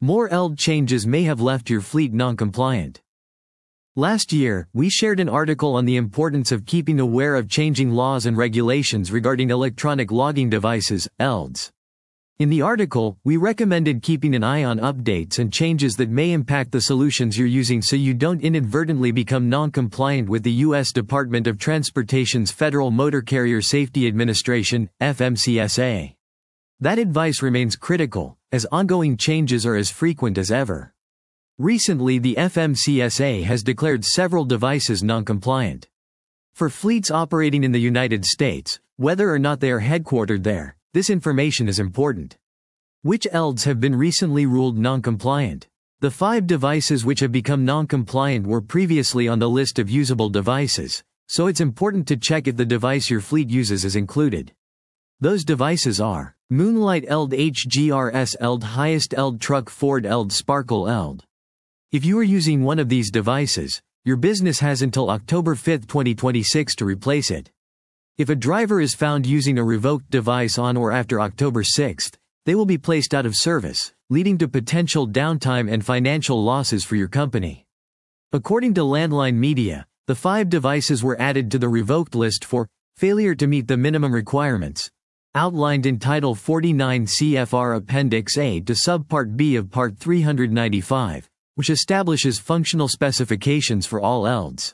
More ELD changes may have left your fleet non-compliant. Last year, we shared an article on the importance of keeping aware of changing laws and regulations regarding electronic logging devices, ELDs. In the article, we recommended keeping an eye on updates and changes that may impact the solutions you're using so you don't inadvertently become non-compliant with the U.S. Department of Transportation's Federal Motor Carrier Safety Administration, FMCSA. That advice remains critical, as ongoing changes are as frequent as ever. Recently, the FMCSA has declared several devices non-compliant. For fleets operating in the United States, whether or not they are headquartered there, this information is important. Which ELDs have been recently ruled non-compliant? The 5 devices which have become non-compliant were previously on the list of usable devices, so it's important to check if the device your fleet uses is included. Those devices are Moonlight ELD, HGRS ELD, Highest ELD, Truck Ford ELD, Sparkle ELD. If you are using one of these devices, your business has until October 5, 2026 to replace it. If a driver is found using a revoked device on or after October 6, they will be placed out of service, leading to potential downtime and financial losses for your company. According to Landline Media, the 5 devices were added to the revoked list for failure to meet the minimum requirements, outlined in Title 49 CFR Appendix A to Subpart B of Part 395, which establishes functional specifications for all ELDs.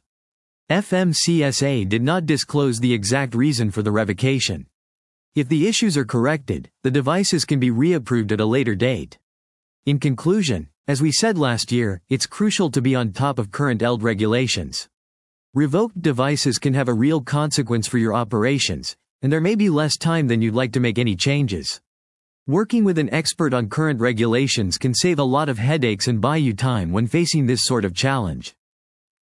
FMCSA did not disclose the exact reason for the revocation. If the issues are corrected, the devices can be reapproved at a later date. In conclusion, as we said last year, it's crucial to be on top of current ELD regulations. Revoked devices can have a real consequence for your operations, and there may be less time than you'd like to make any changes. Working with an expert on current regulations can save a lot of headaches and buy you time when facing this sort of challenge.